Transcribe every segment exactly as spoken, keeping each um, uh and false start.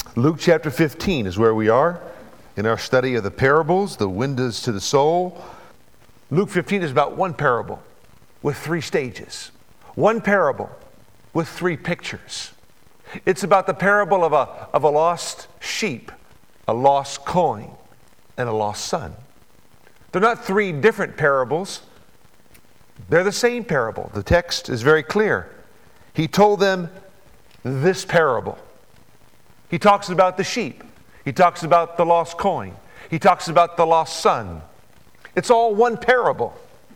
Luke chapter fifteen is where we are in our study of the parables, the windows to the soul. Luke fifteen is about one parable with three stages. One parable with three pictures. It's about the parable of a, of a lost sheep, a lost coin, and a lost son. They're not three different parables. They're the same parable. The text is very clear. He told them this parable. He talks about the sheep. He talks about the lost coin. He talks about the lost son. It's all one parable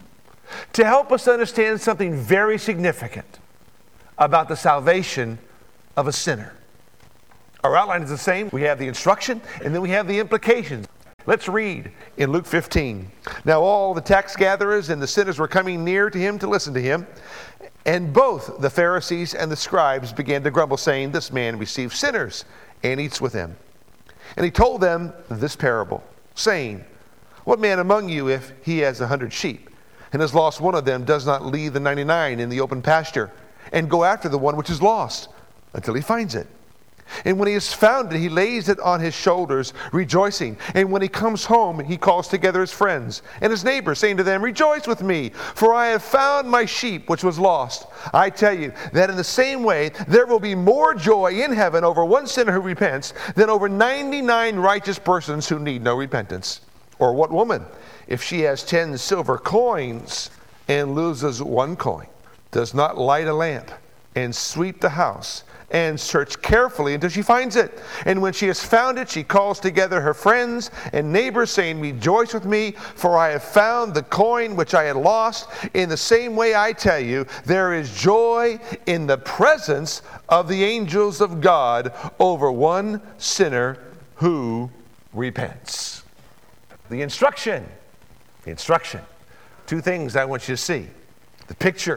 to help us understand something very significant about the salvation of a sinner. Our outline is the same. We have the instruction, and then we have the implications. Let's read in Luke fifteen. Now all the tax gatherers and the sinners were coming near to him to listen to him. And both the Pharisees and the scribes began to grumble, saying, "This man receives sinners and eats with them." And he told them this parable, saying, "What man among you, if he has a hundred sheep, and has lost one of them, does not leave the ninety-nine in the open pasture, and go after the one which is lost, until he finds it? And when he has found it, he lays it on his shoulders, rejoicing. And when he comes home, he calls together his friends and his neighbors, saying to them, 'Rejoice with me, for I have found my sheep which was lost.' I tell you that in the same way, there will be more joy in heaven over one sinner who repents than over ninety-nine righteous persons who need no repentance. Or what woman, if she has ten silver coins and loses one coin, does not light a lamp and sweep the house and search carefully until she finds it? And when she has found it, she calls together her friends and neighbors, saying, 'Rejoice with me, for I have found the coin which I had lost.' In the same way, I tell you, there is joy in the presence of the angels of God over one sinner who repents." The instruction, the instruction. Two things I want you to see. The picture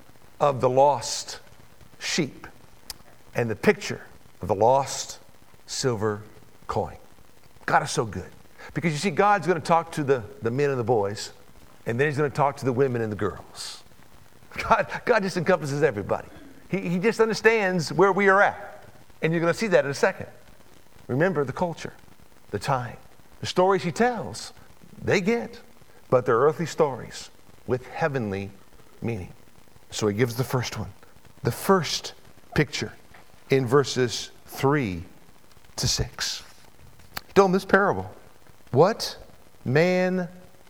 of the lost sheep and the picture of the lost silver coin. God is so good. Because you see, God's going to talk to the, the men and the boys, and then he's going to talk to the women and the girls. God, God just encompasses everybody. He, he just understands where we are at. And you're going to see that in a second. Remember the culture, the time, the stories he tells, they get, but they're earthly stories with heavenly meaning. So he gives the first one. The first picture in verses three to six. He told them this parable. What man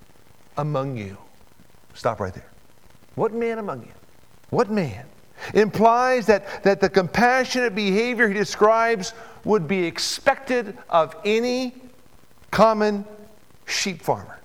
among you? Stop right there. What man among you? What man? Implies that, that the compassionate behavior he describes would be expected of any common sheep farmer.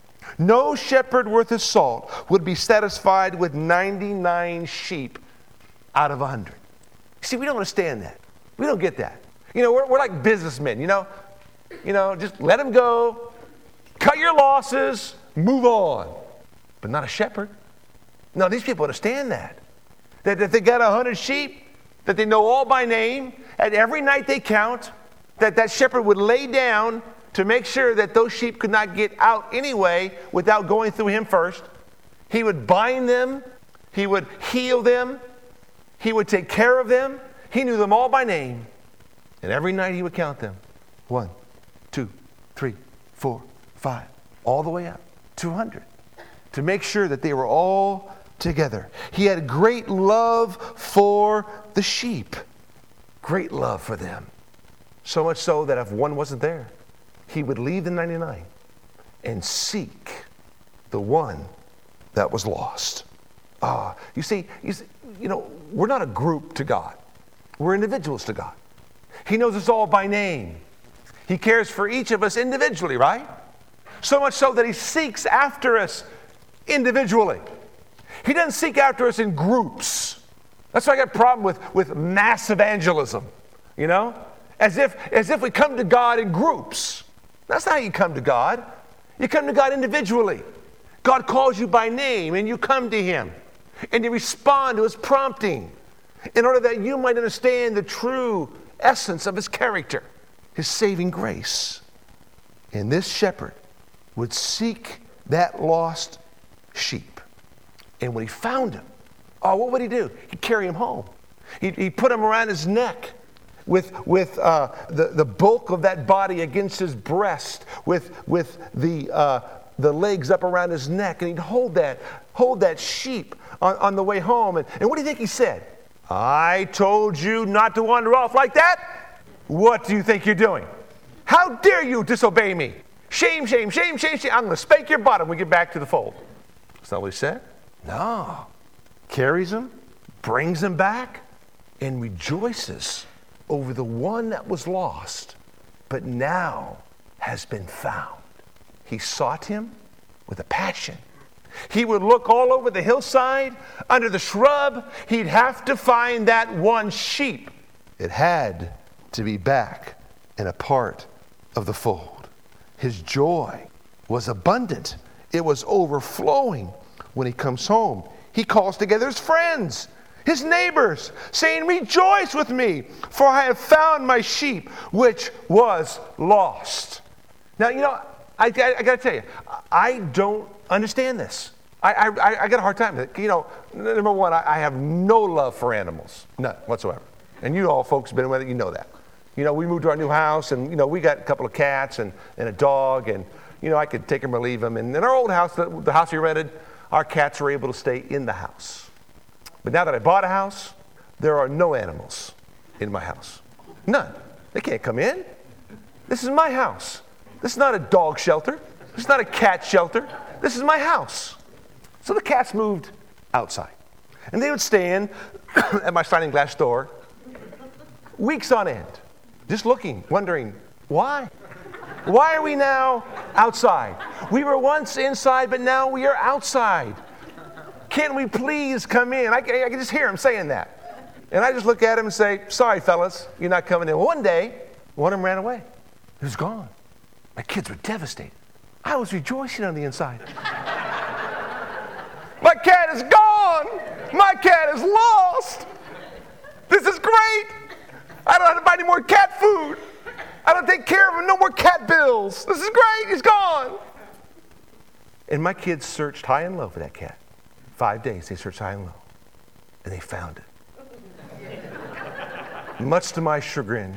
No shepherd worth his salt would be satisfied with ninety-nine sheep out of one hundred. See, we don't understand that. We don't get that. You know, we're, we're like businessmen, you know. You know, just let them go, cut your losses, move on. But not a shepherd. No, these people understand that. That if they got one hundred sheep, that they know all by name, and every night they count, that that shepherd would lay down to make sure that those sheep could not get out anyway without going through him first. He would bind them. He would heal them. He would take care of them. He knew them all by name. And every night he would count them. One, two, three, four, five, all the way up to one hundred. To make sure that they were all together. He had great love for the sheep. Great love for them. So much so that if one wasn't there, he would leave the ninety-nine and seek the one that was lost. Ah, you see, you see, you know, we're not a group to God. We're individuals to God. He knows us all by name. He cares for each of us individually, right? So much so that he seeks after us individually. He doesn't seek after us in groups. That's why I got a problem with, with mass evangelism, you know? As if, as if we come to God in groups. That's not how you come to God. You come to God individually. God calls you by name and you come to him. And you respond to his prompting in order that you might understand the true essence of his character, his saving grace. And this shepherd would seek that lost sheep. And when he found him, oh, what would he do? He'd carry him home. He'd, he'd put him around his neck with, with uh, the, the bulk of that body against his breast, with, with the, uh, the legs up around his neck, and he'd hold that, hold that sheep on, on the way home. And, and what do you think he said? I told you not to wander off like that. What do you think you're doing? How dare you disobey me? Shame, shame, shame, shame, shame. I'm going to spank your bottom when we get back to the fold. That's not what he said. No. Carries him, brings him back, and rejoices over the one that was lost, but now has been found. He sought him with a passion. He would look all over the hillside, under the shrub. He'd have to find that one sheep. It had to be back and a part of the fold. His joy was abundant. It was overflowing. When he comes home, he calls together his friends, his neighbors, saying, rejoice with me, for I have found my sheep, which was lost. Now, you know, I, I, I got to tell you, I don't understand this. I, I, I got a hard time with it. You know, number one, I, I have no love for animals, none whatsoever. And you all folks have been with it, you know that. You know, we moved to our new house, and, you know, we got a couple of cats and, and a dog, and, you know, I could take them or leave them. And in our old house, the, the house we rented, our cats were able to stay in the house. But now that I bought a house, there are no animals in my house. None. They can't come in. This is my house. This is not a dog shelter. This is not a cat shelter. This is my house. So the cats moved outside. And they would stand at my sliding glass door weeks on end, just looking, wondering, why? Why are we now outside? We were once inside, but now we are outside. Can we please come in? I, I can just hear him saying that. And I just look at him and say, sorry, fellas, you're not coming in. Well, one day, one of them ran away. He was gone. My kids were devastated. I was rejoicing on the inside. My cat is gone. My cat is lost. This is great. I don't have to buy any more cat food. I don't take care of him. No more cat bills. This is great. He's gone. And my kids searched high and low for that cat. Five days they searched high and low. And they found it. Much to my chagrin,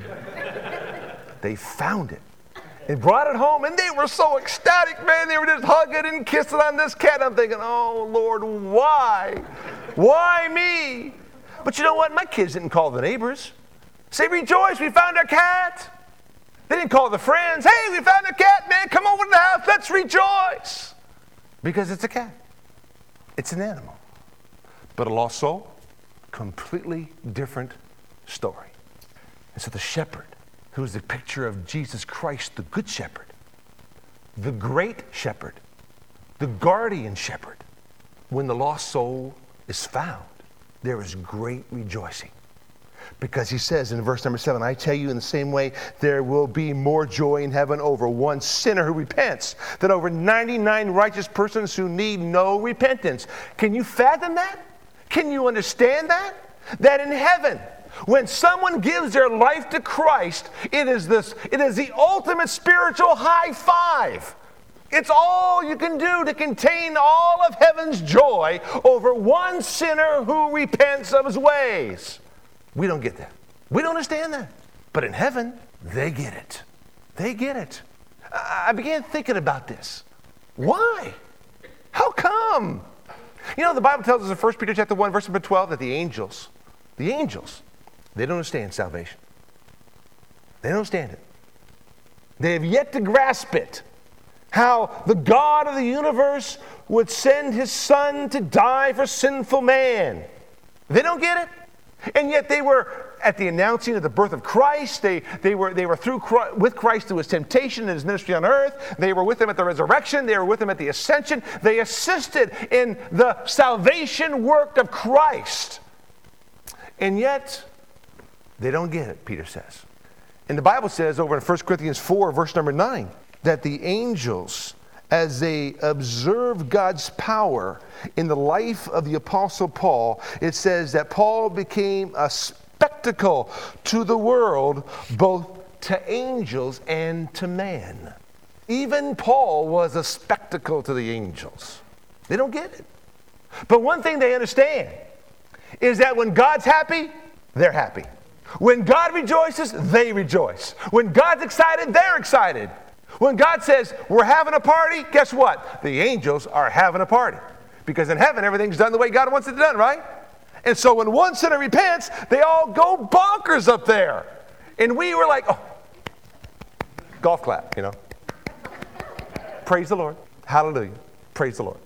they found it. They brought it home, and they were so ecstatic, man. They were just hugging and kissing on this cat. I'm thinking, oh, Lord, why? Why me? But you know what? My kids didn't call the neighbors. Say, rejoice, we found our cat. They didn't call the friends. Hey, we found a cat, man. Come over to the house. Let's rejoice. Because it's a cat. It's an animal. But a lost soul, completely different story. And so the shepherd, who is the picture of Jesus Christ, the good shepherd, the great shepherd, the guardian shepherd, when the lost soul is found, there is great rejoicing. Because he says in verse number seven, I tell you in the same way, there will be more joy in heaven over one sinner who repents than over ninety-nine righteous persons who need no repentance. Can you fathom that? Can you understand that? That in heaven, when someone gives their life to Christ, it is this, it is the ultimate spiritual high five. It's all you can do to contain all of heaven's joy over one sinner who repents of his ways. We don't get that. We don't understand that. But in heaven, they get it. They get it. I began thinking about this. Why? How come? You know, the Bible tells us in First Peter chapter one, verse number twelve, that the angels, the angels, they don't understand salvation. They don't understand it. They have yet to grasp it. How the God of the universe would send his son to die for sinful man. They don't get it. And yet they were at the announcing of the birth of Christ. They, they were, they were through with Christ through his temptation and his ministry on earth. They were with him at the resurrection. They were with him at the ascension. They assisted in the salvation work of Christ. And yet, they don't get it, Peter says. And the Bible says over in First Corinthians four, verse number nine, that the angels, as they observe God's power in the life of the Apostle Paul, it says that Paul became a spectacle to the world, both to angels and to man. Even Paul was a spectacle to the angels. They don't get it. But one thing they understand is that when God's happy, they're happy. When God rejoices, they rejoice. When God's excited, they're excited. When God says, we're having a party, guess what? The angels are having a party. Because in heaven, everything's done the way God wants it done, right? And so when one sinner repents, they all go bonkers up there. And we were like, oh, golf clap, you know. Praise the Lord. Hallelujah. Praise the Lord.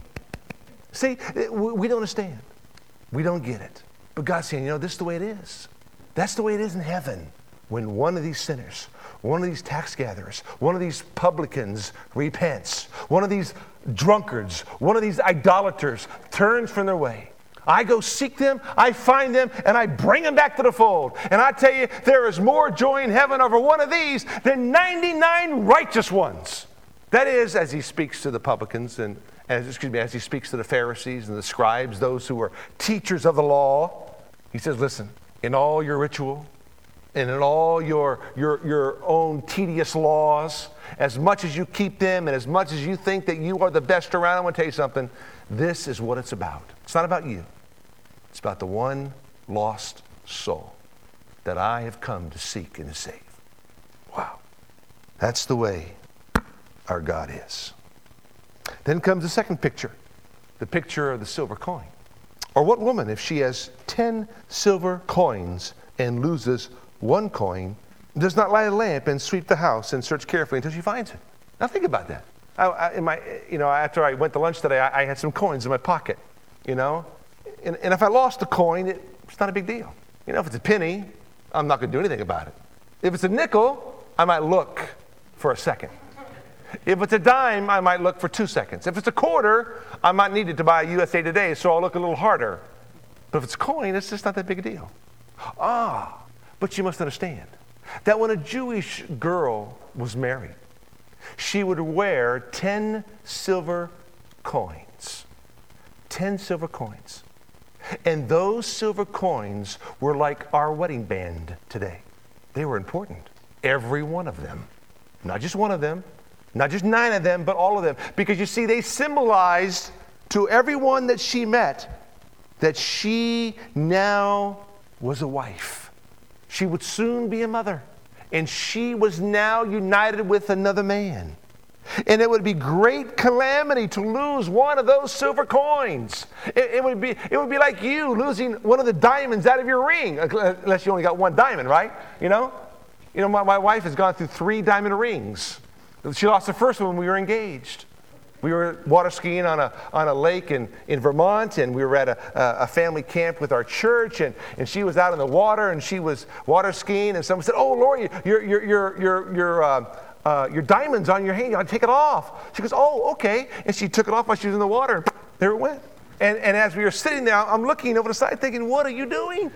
See, we don't understand. We don't get it. But God's saying, you know, this is the way it is. That's the way it is in heaven. When one of these sinners, one of these tax gatherers, one of these publicans repents, one of these drunkards, one of these idolaters turns from their way, I go seek them, I find them, and I bring them back to the fold. And I tell you, there is more joy in heaven over one of these than ninety-nine righteous ones. That is, as he speaks to the publicans and As, excuse me, as he speaks to the Pharisees and the scribes, those who were teachers of the law, he says, listen, in all your ritual and in all your, your, your own tedious laws, as much as you keep them and as much as you think that you are the best around, I want to tell you something, this is what it's about. It's not about you. It's about the one lost soul that I have come to seek and to save. Wow. That's the way our God is. Then comes the second picture, the picture of the silver coin. Or what woman, if she has ten silver coins and loses one coin, does not light a lamp and sweep the house and search carefully until she finds it? Now think about that. I, I, in my, you know, after I went to lunch today, I, I had some coins in my pocket, you know. And, and if I lost a coin, it, it's not a big deal. You know, if it's a penny, I'm not going to do anything about it. If it's a nickel, I might look for a second. If it's a dime, I might look for two seconds. If it's a quarter, I might need it to buy a U S A Today, so I'll look a little harder. But if it's a coin, it's just not that big a deal. Ah, but you must understand that when a Jewish girl was married, she would wear ten silver coins. Ten silver coins. And those silver coins were like our wedding band today. They were important. Every one of them. Not just one of them. Not just nine of them, but all of them. Because you see, they symbolized to everyone that she met that she now was a wife. She would soon be a mother. And she was now united with another man. And it would be great calamity to lose one of those silver coins. It, it would be, it would be like you losing one of the diamonds out of your ring, unless you only got one diamond, right? You know? You know, my, my wife has gone through three diamond rings. She lost the first one when we were engaged. We were water skiing on a on a lake in, in Vermont, and we were at a, a family camp with our church, and, and she was out in the water, and she was water skiing, and someone said, "Oh, Lori, your your your your your uh, uh, your diamond's on your hand. You ought to take it off." She goes, "Oh, okay," and she took it off while she was in the water, and there it went. And, and as we were sitting there, I'm looking over the side, thinking, "What are you doing?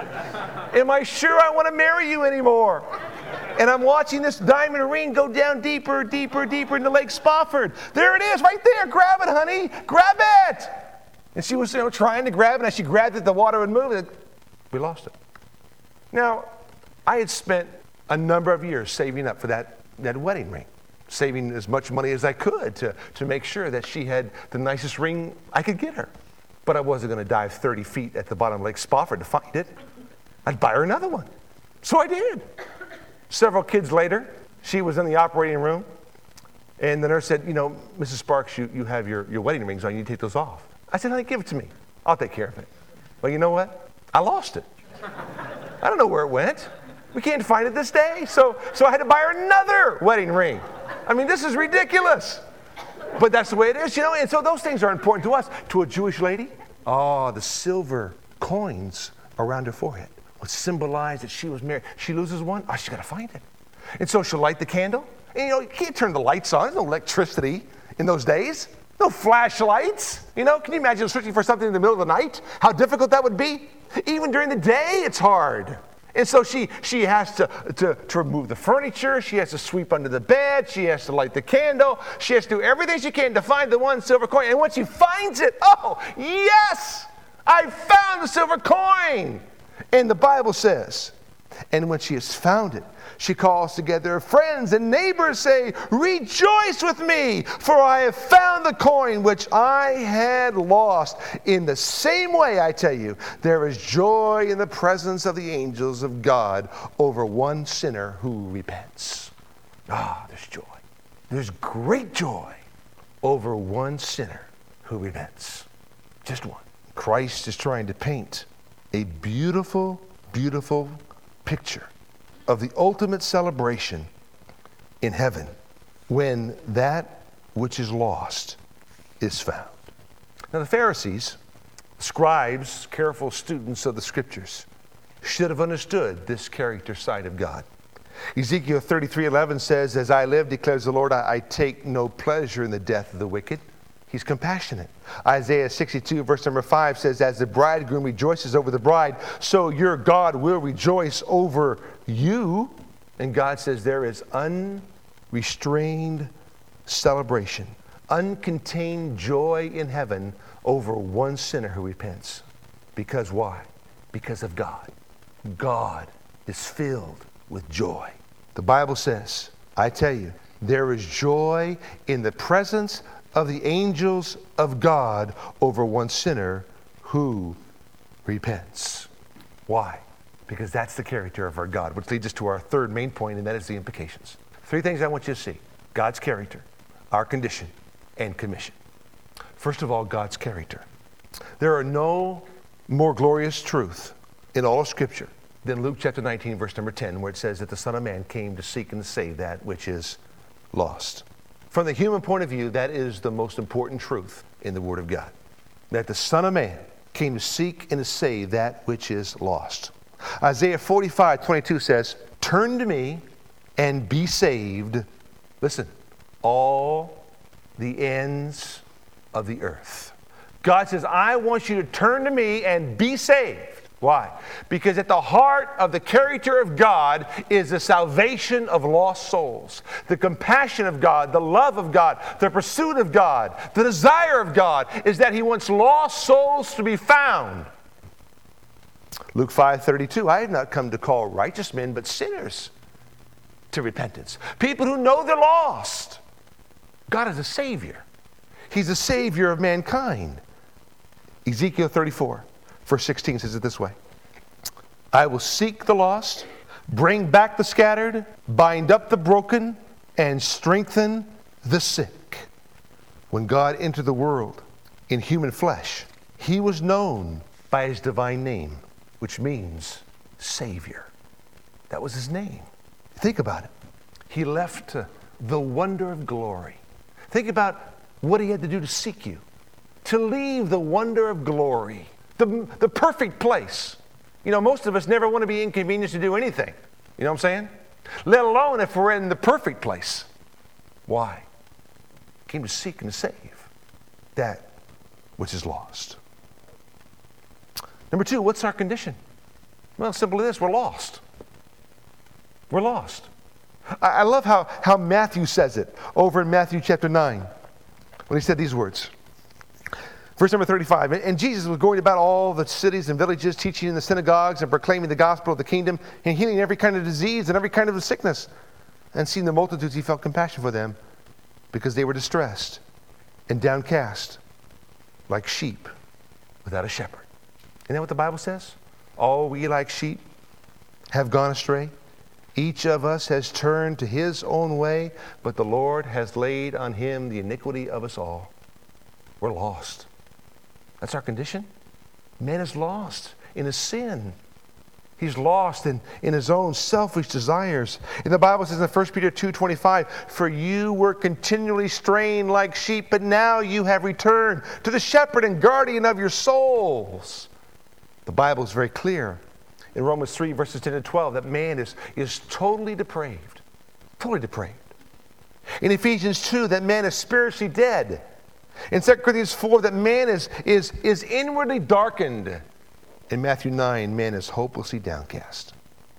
Am I sure I want to marry you anymore?" And I'm watching this diamond ring go down deeper, deeper, deeper into Lake Spofford. There it is, right there. Grab it, honey. Grab it. And she was, you know, trying to grab it. And as she grabbed it, the water would move. And we lost it. Now, I had spent a number of years saving up for that, that wedding ring, saving as much money as I could to, to make sure that she had the nicest ring I could get her. But I wasn't going to dive thirty feet at the bottom of Lake Spofford to find it. I'd buy her another one. So I did. Several kids later, she was in the operating room, and the nurse said, "You know, Missus Sparks, you, you have your, your wedding rings on. You need to take those off." I said, "Honey, give it to me. I'll take care of it." Well, you know what? I lost it. I don't know where it went. We can't find it this day. So, so I had to buy her another wedding ring. I mean, this is ridiculous. But that's the way it is, you know. And so those things are important to us. To a Jewish lady, oh, the silver coins around her forehead would symbolize that she was married. She loses one, oh, she's got to find it. And so she'll light the candle. And, you know, you can't turn the lights on. There's no electricity in those days. No flashlights. You know, can you imagine searching for something in the middle of the night? How difficult that would be? Even during the day, it's hard. And so she she has to, to, to remove the furniture. She has to sweep under the bed. She has to light the candle. She has to do everything she can to find the one silver coin. And once she finds it, oh, yes, I found the silver coin. And the Bible says And when she has found it, she calls together her friends and neighbors, say, "Rejoice with me, for I have found the coin which I had lost." In the same way, I tell you, there is joy in the presence of the angels of God over one sinner who repents. Ah, there's joy. There's great joy over one sinner who repents. Just one. Christ is trying to paint a beautiful, beautiful picture of the ultimate celebration in heaven when that which is lost is found. Now the Pharisees, scribes, careful students of the scriptures, should have understood this character side of God. Ezekiel thirty-three eleven says, "As I live, declares the Lord, I, I take no pleasure in the death of the wicked." He's compassionate. Isaiah sixty-two verse number five says, "As the bridegroom rejoices over the bride, so your God will rejoice over you." And God says there is unrestrained celebration, uncontained joy in heaven over one sinner who repents. Because why? Because of God. God is filled with joy. The Bible says, I tell you, there is joy in the presence of the angels of God over one sinner who repents. Why? Because that's the character of our God, which leads us to our third main point, and that is the implications. Three things I want you to see: God's character, our condition, and commission. First of all, God's character. There are no more glorious truth in all of Scripture than Luke chapter nineteen, verse number ten, where it says that the Son of Man came to seek and to save that which is lost. From the human point of view, that is the most important truth in the Word of God. That the Son of Man came to seek and to save that which is lost. Isaiah forty-five twenty-two says, "Turn to me and be saved." Listen, all the ends of the earth. God says, I want you to turn to me and be saved. Why? Because at the heart of the character of God is the salvation of lost souls. The compassion of God, the love of God, the pursuit of God, the desire of God is that He wants lost souls to be found. Luke five thirty-two, "I have not come to call righteous men, but sinners to repentance." People who know they're lost. God is a Savior. He's a Savior of mankind. Ezekiel thirty-four. Verse sixteen says it this way: "I will seek the lost, bring back the scattered, bind up the broken, and strengthen the sick." When God entered the world in human flesh, He was known by His divine name, which means Savior. That was His name. Think about it. He left uh, the wonder of glory. Think about what He had to do to seek you, to leave the wonder of glory. The, the perfect place. You know, most of us never want to be inconvenienced to do anything. You know what I'm saying? Let alone if we're in the perfect place. Why? He came to seek and to save that which is lost. Number two, what's our condition? Well, simply this: we're lost. We're lost. I, I love how, how Matthew says it over in Matthew chapter nine, when he said these words. Verse number thirty-five, "And Jesus was going about all the cities and villages, teaching in the synagogues and proclaiming the gospel of the kingdom and healing every kind of disease and every kind of sickness. And seeing the multitudes, He felt compassion for them because they were distressed and downcast like sheep without a shepherd." Isn't that what the Bible says? All we like sheep have gone astray. Each of us has turned to his own way, but the Lord has laid on Him the iniquity of us all. We're lost. That's our condition. Man is lost in his sin. He's lost in, in his own selfish desires. And the Bible says in First Peter two twenty-five, "For you were continually straying like sheep, but now you have returned to the shepherd and guardian of your souls." The Bible is very clear in Romans three, verses ten to twelve, that man is, is totally depraved. Totally depraved. In Ephesians two, that man is spiritually dead. In Second Corinthians four, that man is, is, is inwardly darkened. In Matthew nine, man is hopelessly downcast.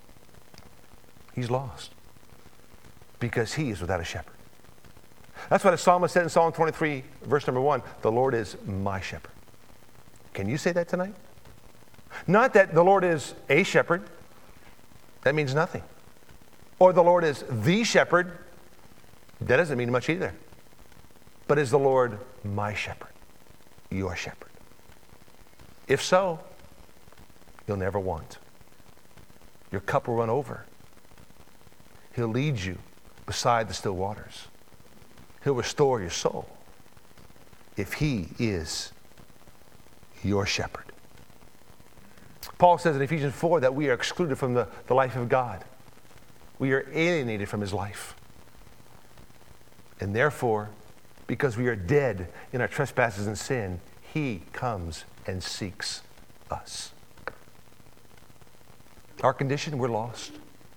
He's lost because he is without a shepherd. That's why the psalmist said in Psalm twenty-three, verse number one, "The Lord is my shepherd." Can you say that tonight? Not that the Lord is a shepherd. That means nothing. Or the Lord is the shepherd. That doesn't mean much either. But is the Lord my shepherd? Your shepherd? If so, you'll never want. Your cup will run over. He'll lead you beside the still waters. He'll restore your soul if he is your shepherd. Paul says in Ephesians four that we are excluded from the, the life of God. We are alienated from his life. And therefore, because we are dead in our trespasses and sin, he comes and seeks us. Our condition, we're lost.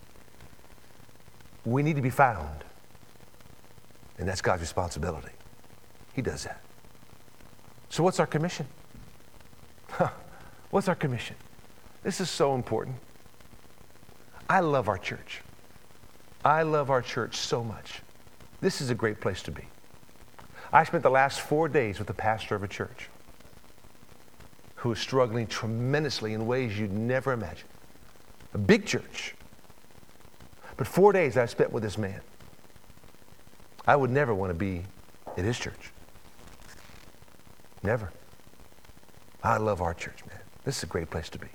We need to be found. And that's God's responsibility. He does that. So what's our commission? What's our commission? This is so important. I love our church. I love our church so much. This is a great place to be. I spent the last four days with the pastor of a church who is struggling tremendously in ways you'd never imagine. A big church. But four days I spent with this man. I would never want to be at his church. Never. I love our church, man. This is a great place to be.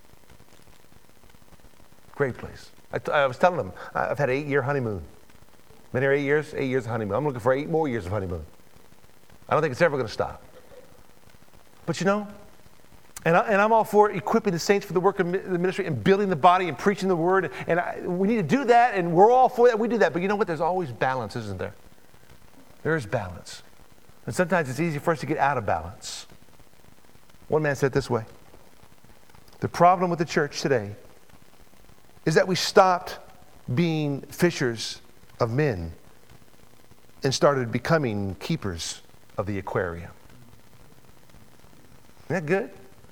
Great place. I, t- I was telling them, I've had an eight-year honeymoon. Been here eight years, eight years of honeymoon. I'm looking for eight more years of honeymoon. I don't think it's ever going to stop. But you know, and, I, and I'm all for equipping the saints for the work of the ministry and building the body and preaching the word. And I, we need to do that, and we're all for that. We do that. But you know what? There's always balance, isn't there? There is balance. And sometimes it's easy for us to get out of balance. One man said it this way: the problem with the church today is that we stopped being fishers of men and started becoming keepers of the aquarium. Isn't that good?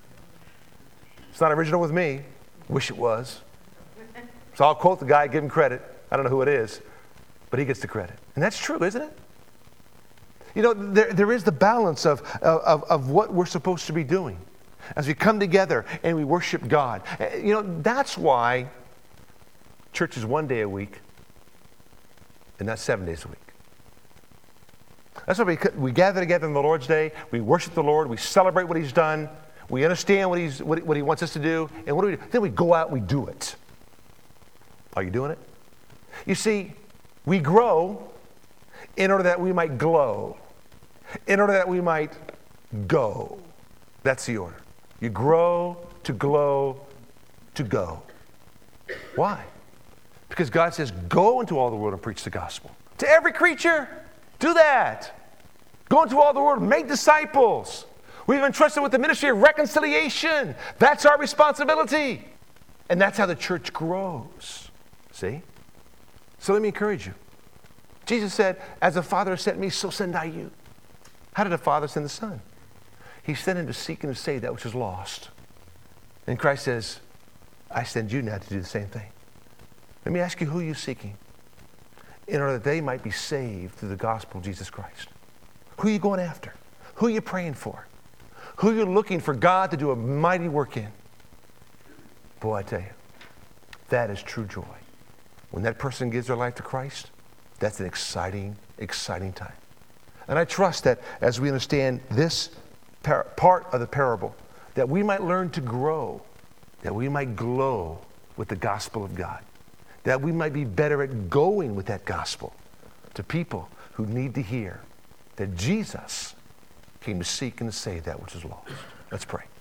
It's not original with me. Wish it was. So I'll quote the guy, give him credit. I don't know who it is, but he gets the credit. And that's true, isn't it? You know, there, there is the balance of, of, of what we're supposed to be doing as we come together and we worship God. You know, that's why church is one day a week and not seven days a week. That's why we, we gather together on the Lord's Day. We worship the Lord. We celebrate what he's done. We understand what, he's, what, what he wants us to do. And what do we do? Then we go out and we do it. Are you doing it? You see, we grow in order that we might glow. In order that we might go. That's the order. You grow to glow to go. Why? Because God says, go into all the world and preach the gospel. To every creature, do that. Go into all the world, make disciples. We've been entrusted with the ministry of reconciliation. That's our responsibility. And that's how the church grows. See? So let me encourage you. Jesus said, as the Father sent me, so send I you. How did the Father send the Son? He sent him to seek and to save that which is lost. And Christ says, I send you now to do the same thing. Let me ask you, who are you seeking? In order that they might be saved through the gospel of Jesus Christ. Who are you going after? Who are you praying for? Who are you looking for God to do a mighty work in? Boy, I tell you, that is true joy. When that person gives their life to Christ, that's an exciting, exciting time. And I trust that as we understand this par- part of the parable, that we might learn to grow, that we might glow with the gospel of God, that we might be better at going with that gospel to people who need to hear that Jesus came to seek and to save that which is lost. Let's pray.